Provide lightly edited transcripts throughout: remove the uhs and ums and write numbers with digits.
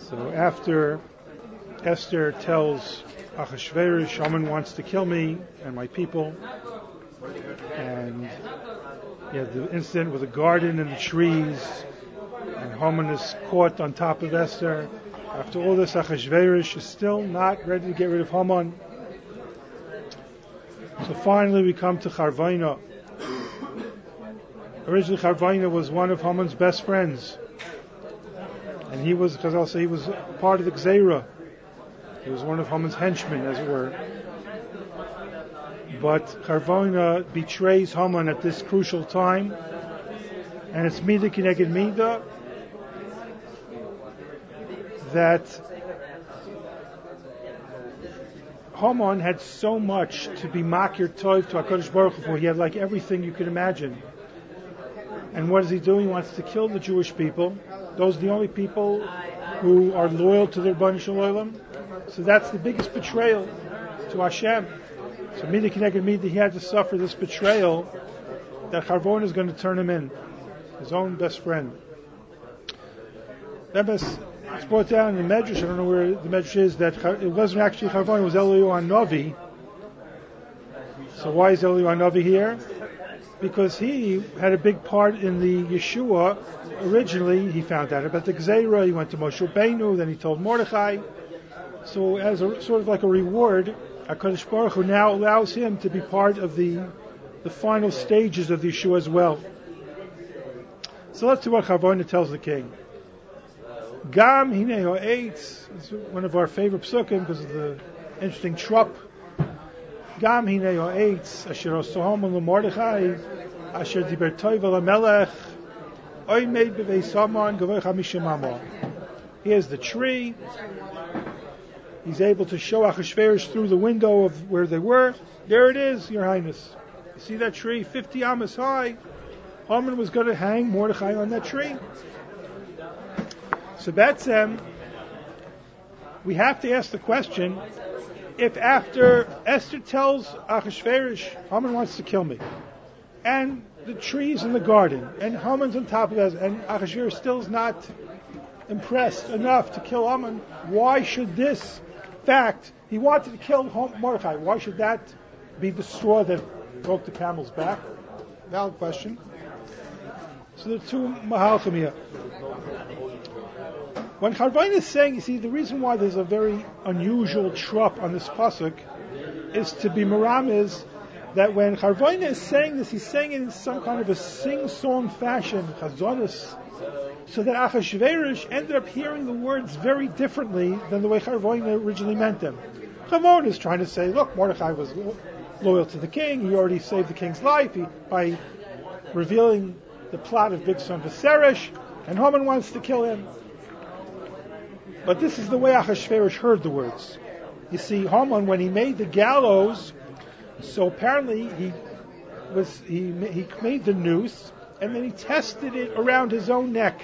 So after Esther tells Achashverosh, Haman wants to kill me and my people, and you have the incident with the garden and the trees, and Haman is caught on top of Esther. After all this, Achashverosh is still not ready to get rid of Haman. So finally we come to Charvaina. Originally Charvaina was one of Haman's best friends. And he was, because I'll say he was part of the Gzeira. He was one of Haman's henchmen, as it were. But Charvaina betrays Haman at this crucial time. And it's Mida Kineged Mida that Haman had so much to be Makir Tov to HaKadosh Baruch Hu for. He had like everything you could imagine. And what is he doing? He wants to kill the Jewish people. Those are the only people who are loyal to their Rebbeinu Shalom. So that's the biggest betrayal to Hashem. So Mida Kineged Mida, he had to suffer this betrayal that Charvaina is going to turn him in, his own best friend. It's brought down in the Medrash, I don't know where the Medrash is, that it wasn't actually Charvaina, it was Eliyahu Hanavi. So why is Eliyahu Hanavi here? Because he had a big part in the Yeshua. Originally, he found out about the Gzeira, he went to Moshe Rabbeinu, then he told Mordechai. So as a sort of like a reward, HaKadosh Baruch Hu now allows him to be part of the final stages of the Yeshua as well. So let's see what Charvaina tells the king. Gam Hinei Ha'etz, it's one of our favorite psukim because of the interesting trup. Gam Hinei Ha'etz, Asher Oso Haman LeMordechai, Asher Diber Tov LaMelech, Oimed B'Veis Haman Gavoich HaMishim Amo. Here's the tree. He's able to show Achashverosh through the window of where they were. There it is, Your Highness. You see that tree, 50 amas high? Haman was going to hang Mordechai on that tree. So that's we have to ask the question, if after Esther tells Achashverosh, Haman wants to kill me, and the trees in the garden, and Haman's on top of us, and Achashverosh still is not impressed enough to kill Haman, why should this fact, he wanted to kill Mordechai, why should that be the straw that broke the camel's back? Valid question. So there are two mahalchim here. When Charvaina is saying, you see, the reason why there's a very unusual trup on this pasuk is to be meramez that when Charvaina is saying this, he's saying it in some kind of a sing-song fashion, chazonis, so that Achashverosh ended up hearing the words very differently than the way Charvaina originally meant them. Charvaina is trying to say, look, Mordechai was loyal to the king, he already saved the king's life by revealing the plot of Bigson Viseresh, and Haman wants to kill him. But this is the way Achashverosh heard the words. You see, Haman, when he made the gallows, so apparently he made the noose, and then he tested it around his own neck.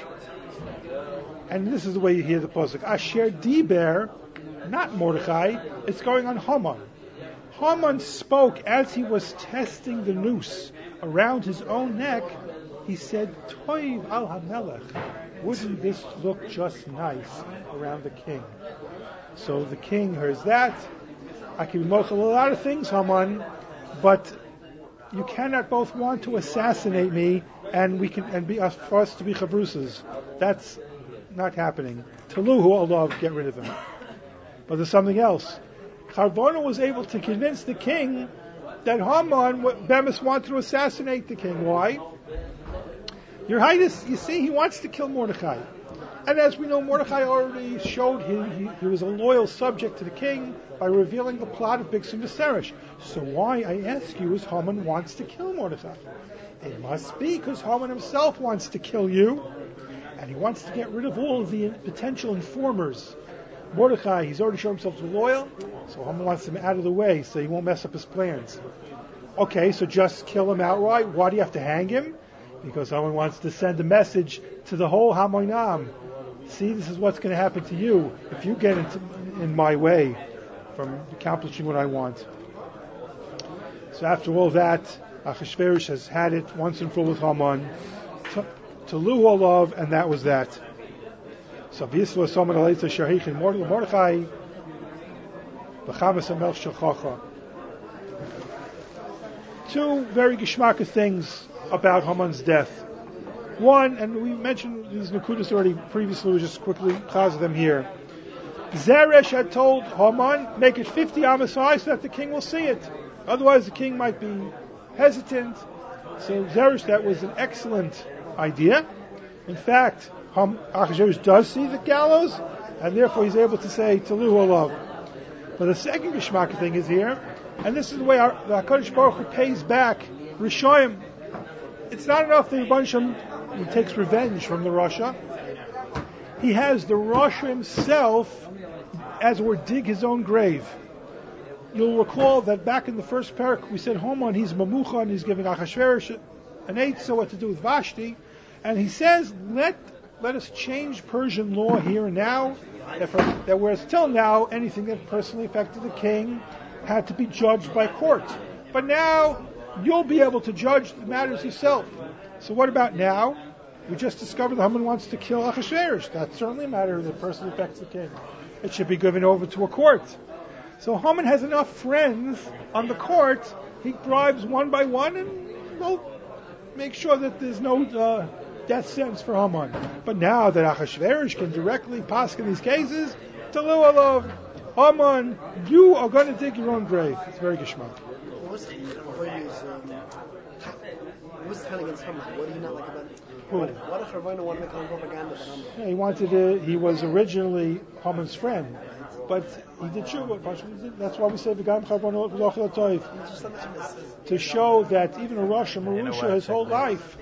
And this is the way you hear the pasuk. Asher Diber, not Mordechai, it's going on Haman. Haman spoke as he was testing the noose around his own neck. He said, Toiv al HaMelech. Wouldn't this look just nice around the king? So the king hears that. I can be mochel a lot of things, Haman, but you cannot both want to assassinate me and be for us to be chavrusas. That's not happening. Taluhu Allah, get rid of him. But there's something else. Charvaina was able to convince the king that Haman, Bemis, wanted to assassinate the king. Why? Your Highness, you see, he wants to kill Mordechai. And as we know, Mordechai already showed he was a loyal subject to the king by revealing the plot of Bigson Viseresh. So why, I ask you, is Haman wants to kill Mordechai? It must be because Haman himself wants to kill you, and he wants to get rid of all of the potential informers. Mordechai, he's already shown himself to be loyal, so Haman wants him out of the way so he won't mess up his plans. Okay, so just kill him outright. Why do you have to hang him? Because Haman wants to send a message to the whole Hamoinam. See, this is what's going to happen to you if you get in my way from accomplishing what I want. So after all that, Achashverosh has had it once and for all with Haman, to Lu Olav, and that was that. So So V'yisla Soman Aleitza Sharichin Mordechai B'chamas HaMelech Shechacha. Two very geschmacked things about Haman's death. One, and we mentioned these Nakudas already previously, we'll just quickly cause them here. Zeresh had told Haman, make it 50 amas high so that the king will see it. Otherwise the king might be hesitant. So Zeresh, that was an excellent idea. In fact, Achashverosh does see the gallows, and therefore he's able to say, Talu Olav. But the second geschmack thing is here, and this is the way the HaKadosh Baruch Hu pays back Rishoyim. It's not enough that Rebbeinu Shem takes revenge from the Rasha. He has the Rasha himself, as it were, dig his own grave. You'll recall that back in the first parak we said Haman, he's Mamucha, and he's giving Achashverosh an eitzah what to do with Vashti, and he says, let us change Persian law here and now, that whereas till now anything that personally affected the king had to be judged by court. But now you'll be able to judge the matters yourself. So what about now? We just discovered that Haman wants to kill Achashverosh. That's certainly a matter that personally affects the king. It should be given over to a court. So Haman has enough friends on the court, he bribes one by one and will make sure that there's no death sentence for Haman. But now that Achashverosh can directly paskin these cases, Talu Olav, Haman, you are going to dig your own grave. It's very geschmack. What was the telling against Haman? What do you not like about it? What if Rabbeinu wanted to make propaganda about Haman? Yeah, he wanted he was originally Haman's friend, but he did tshuva. That's why we say V'gam Charbono L'Ochel Toiv, to show that even a Rosh Marusha his whole life,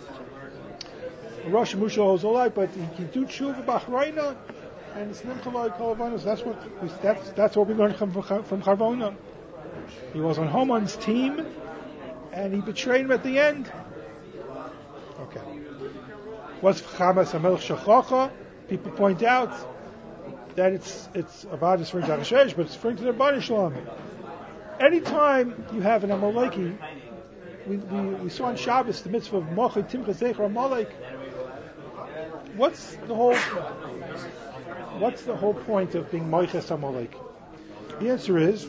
but he can do tshuva b'achreina, and it's nimchalai kolavanos. That's what we learned from Charbono. He was on Haman's team, and he betrayed him at the end. Okay. What's Chamas HaMelech Shechacha? People point out that it's Avad is referring to Achashverosh, but it's referring to the Rebbeinu Shalom. Anytime you have an Amaleki, we saw on Shabbos the mitzvah of Mochid Timcha Zecher Amalek. What's the whole point of being Moiches Amalek? The answer is,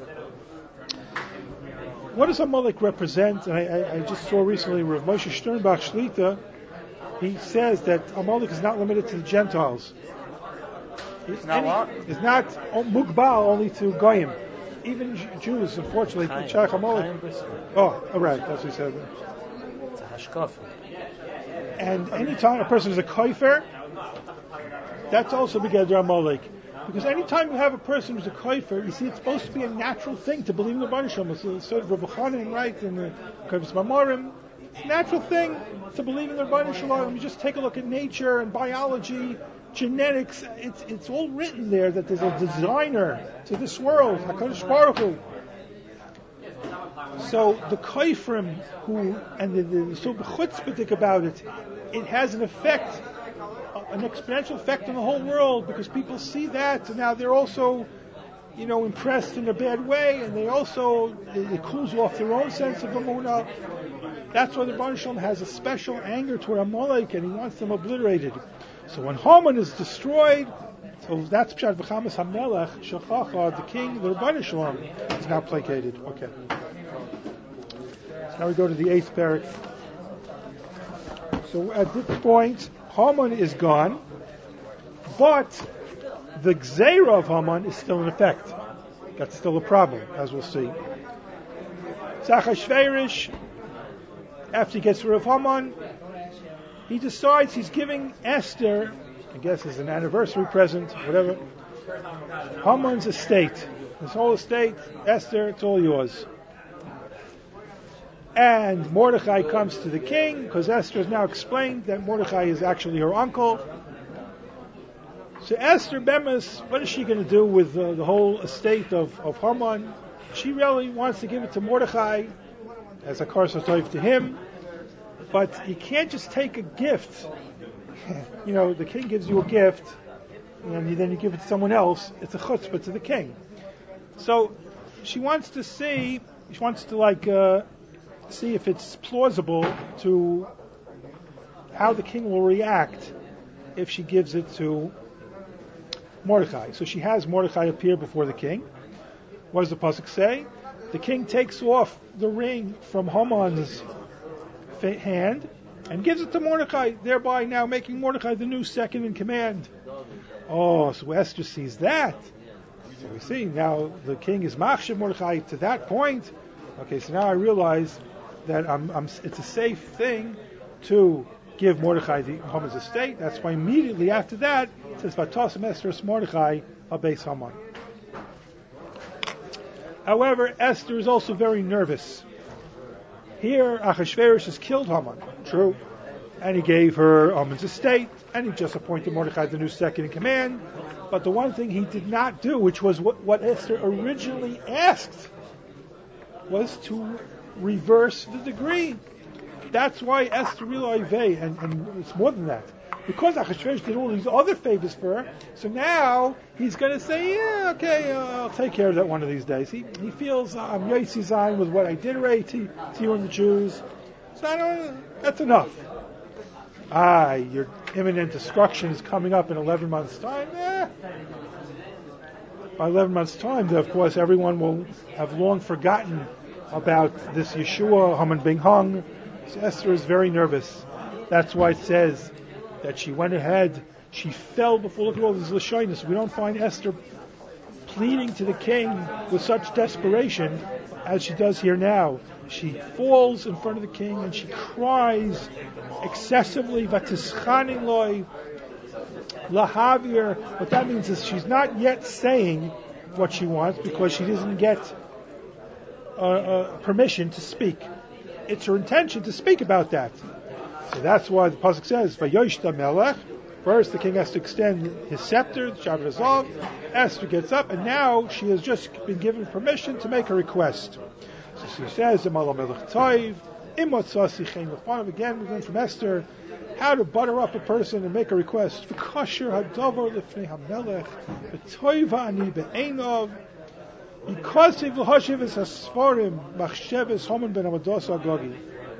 what does Amalek represent? And I just saw recently Rav Moshe Sternbach Shlita, he says that Amalek is not limited to the Gentiles. It's not Mugbal only to Goyim. Even Jews, unfortunately, Chach Amalek. Oh, right, that's what he said. It's a hashkaf. And anytime a person is a koifer, that's also Begeder Amalek. Because anytime you have a person who's a koifer, you see it's supposed to be a natural thing to believe in the Rebbeinu Shalom. It's sort of Rabbi Chanan, right, in the Kavos Mamorim. It's a natural thing to believe in the Rebbeinu Shalom. You just take a look at nature and biology, genetics. It's all written there that there's a designer to this world, HaKadosh Baruch Hu. So the koifrim and the so chutzpahdik about it has an effect, an exponential effect on the whole world, because people see that, and now they're also, impressed in a bad way, and it cools off their own sense of emunah. That's why the Rebbeinu Shalom has a special anger toward Amalek, and he wants them obliterated. So when Haman is destroyed, so that's Pshat V'chamas HaMelech Shechacha, the king, the Rebbeinu Shalom, is now placated. Okay. So now we go to the 8th parak. So at this point, Haman is gone, but the Gzeira of Haman is still in effect. That's still a problem, as we'll see. Achashverosh, after he gets rid of Haman, he decides he's giving Esther, I guess as an anniversary present, whatever, Haman's estate. His whole estate, Esther, it's all yours. And Mordechai comes to the king, because Esther has now explained that Mordechai is actually her uncle. So Esther Bemis, what is she going to do with the whole estate of Haman? She really wants to give it to Mordechai as a karsatoif to him, but you can't just take a gift. The king gives you a gift, and then you give it to someone else. It's a chutzpah to the king. So she wants to see if it's plausible to how the king will react if she gives it to Mordechai. So she has Mordechai appear before the king. What does the pasuk say? The king takes off the ring from Haman's hand and gives it to Mordechai, thereby now making Mordechai the new second in command. Oh, so Esther sees that. So we see now the king is machshav Mordechai to that point. Okay, so now I realize that it's a safe thing to give Mordechai the Haman's estate. That's why immediately after that it says Vatosim Esther Mordechai Habeis Haman. However, Esther is also very nervous. Here, Achashverosh has killed Haman, true, and he gave her Haman's estate, and he just appointed Mordechai the new second in command. But the one thing he did not do, which was what Esther originally asked, was to reverse the decree. That's why Esther realized, and it's more than that. Because Achashverosh did all these other favors for her, so now he's going to say, yeah, okay, I'll take care of that one of these days. He feels, I'm Yossi Zayin with what I did already to you and the Jews. So that's enough. Your imminent destruction is coming up in 11 months' time. By 11 months' time, of course, everyone will have long forgotten about this Yeshua, Haman being hung. So Esther is very nervous. That's why it says that she went ahead, she fell before, look at all these Lashonis. We don't find Esther pleading to the king with such desperation as she does here now. She falls in front of the king and she cries excessively, Vatischanin loy, lahavir. What that means is she's not yet saying what she wants because she doesn't get permission to speak. It's her intention to speak about that. So that's why the pasuk says, "Vayoshta melech." First, the king has to extend his scepter, the Shabbat Azov. Esther gets up, and now she has just been given permission to make a request. So she says, "Imal melech toiv, imot sasi chen lefanav." Again, we learn from Esther how to butter up a person and make a request. V'kosher hadavar lifnei hamelech, v'toiva ani be'enov. Because of l'hashiv es hasforim, machsheves Haman ben Amados Agogi.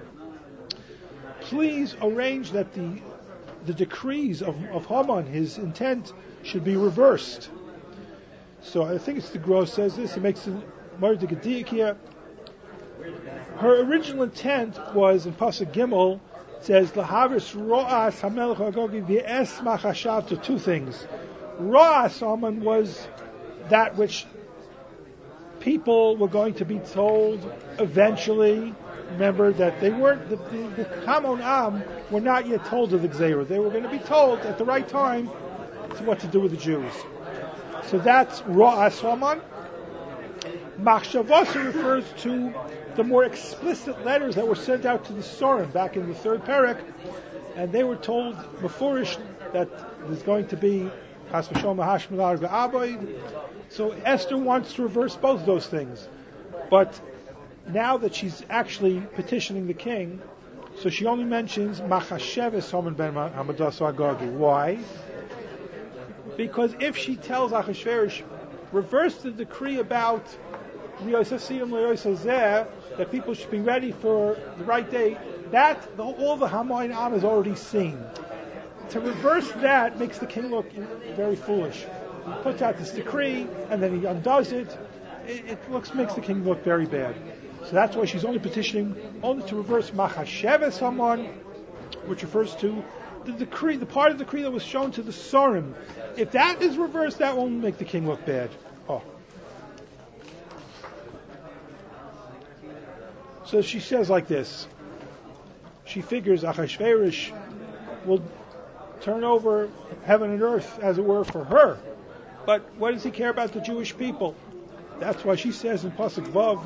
Please arrange that the decrees of Haman, his intent, should be reversed. So I think it's the Gross says this. He makes the Mardi Gedik here. Her original intent was in Pasuk Gimel. It says lahavris ro'as hamelech agogi v'es machashav, to two things. Ro'as Haman was that which people were going to be told eventually. Remember that they weren't, the Hamon Am were not yet told of the Gzeira. They were going to be told at the right time what to do with the Jews. So that's Ra'as Haman. Machshavasa refers to the more explicit letters that were sent out to the Sorim back in the third parak, and they were told before that there's going to be Has V'Shalom Hashmalar V'Aboid. So Esther wants to reverse both those things. But now that she's actually petitioning the king, so she only mentions Machasheves Haman ben Hamadas Agagi. Why? Because if she tells Achashverosh, reverse the decree about that people should be ready for the right day, all the Haman Am is already seen. To reverse that makes the king look very foolish. He puts out this decree and then he undoes it. It makes the king look very bad. So that's why she's only petitioning only to reverse Machasheves Haman, which refers to the decree, the part of the decree that was shown to the Sorim. If that is reversed, that won't make the king look bad. So she says like this. She figures Achashverosh will turn over heaven and earth, as it were, for her. But what does he care about the Jewish people? That's why she says in Pasuk Vav,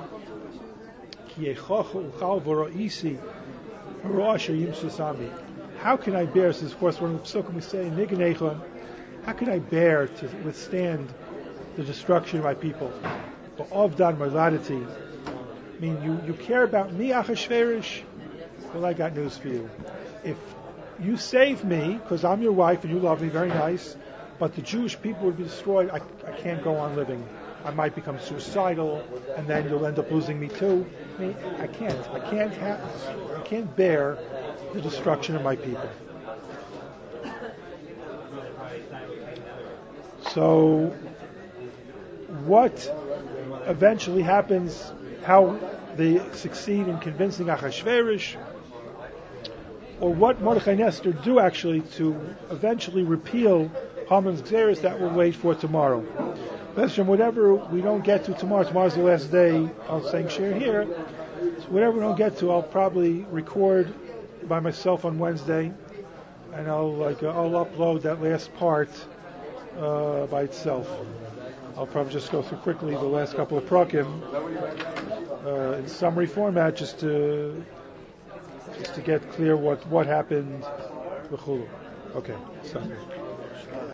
how can I bear, this is of course one of the psukim we say in Niganechon, how can I bear to withstand the destruction of my people? But Avdan Marladati, I mean, you care about me, Achashverosh? Well, I got news for you. If you save me, because I'm your wife and you love me, very nice, but the Jewish people would be destroyed, I can't go on living. I might become suicidal, and then you'll end up losing me too. I mean, I can't bear the destruction of my people. So, what eventually happens, how they succeed in convincing Achashverosh, or what Mordechai and Esther do actually to eventually repeal Haman's Xeris, that we'll wait for tomorrow. Whatever we don't get to tomorrow's the last day of saying share here, so whatever we don't get to, I'll probably record by myself on Wednesday, and I'll upload that last part by itself. I'll probably just go through quickly the last couple of prakim in summary format, just to get clear what happened. Okay, so.